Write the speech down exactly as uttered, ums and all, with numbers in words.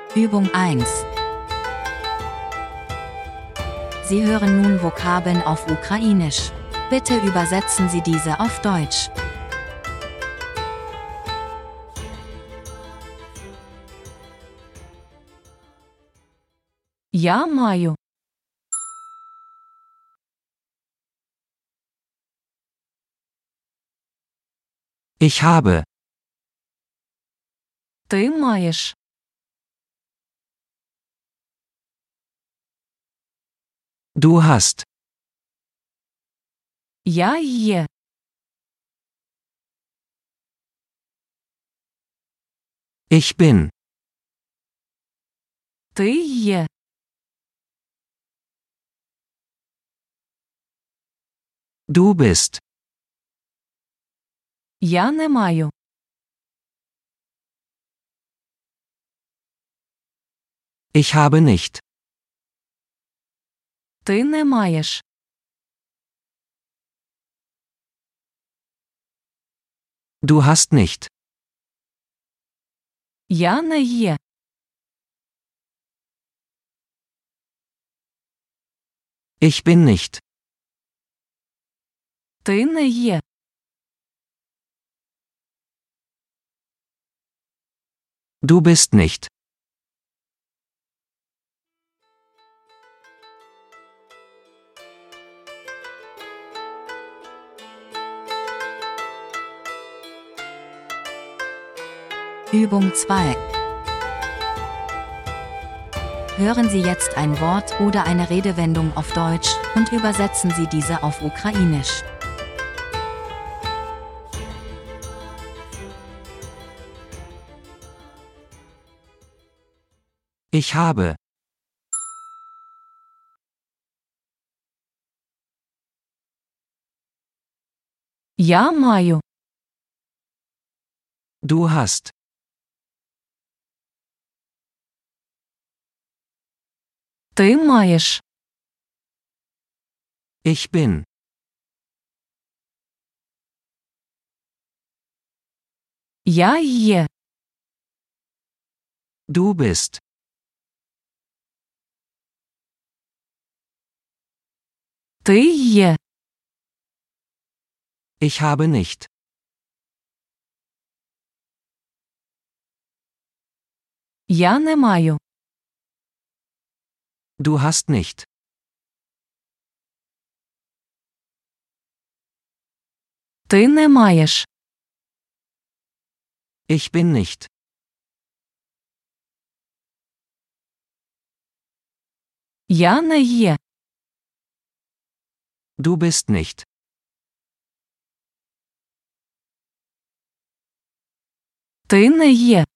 Übung eins. Sie hören nun Vokabeln auf Ukrainisch. Bitte übersetzen Sie diese auf Deutsch. Я маю. Ich habe. Ти маєш. Du hast. Я є. Ich bin. Ти є. Du bist. Я не маю. Ich habe nicht. Ти не маєш. Du hast nicht. Я не є. Ich bin nicht. Ти не є. Du bist nicht. Übung zwei. Hören Sie jetzt ein Wort oder eine Redewendung auf Deutsch und übersetzen Sie diese auf Ukrainisch. Ich habe. Я маю. Du hast. Ти маєш. Ich bin. Я є. Du bist. Ти є. Ich habe nicht. Я не маю. Du hast nicht. Ти не маєш. Ich bin nicht. Я не є. Du bist nicht. Ти не є.